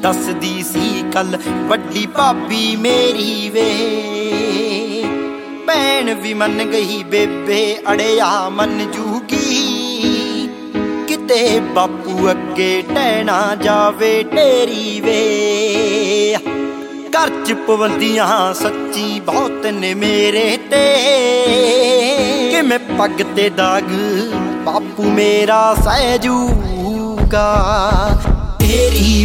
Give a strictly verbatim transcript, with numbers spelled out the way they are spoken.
दसदी सी कल वड्डी भाबी मेरी वे। भैन भी मन गई बेबे अड़िया मन जूगी, किते बापू अगे टहना जावे टेरी वे। घर च पाबंदियां सच्ची बहुत ने मेरे ते, कि मैं पग ते दाग बापू मेरा सहजूगा। तेरी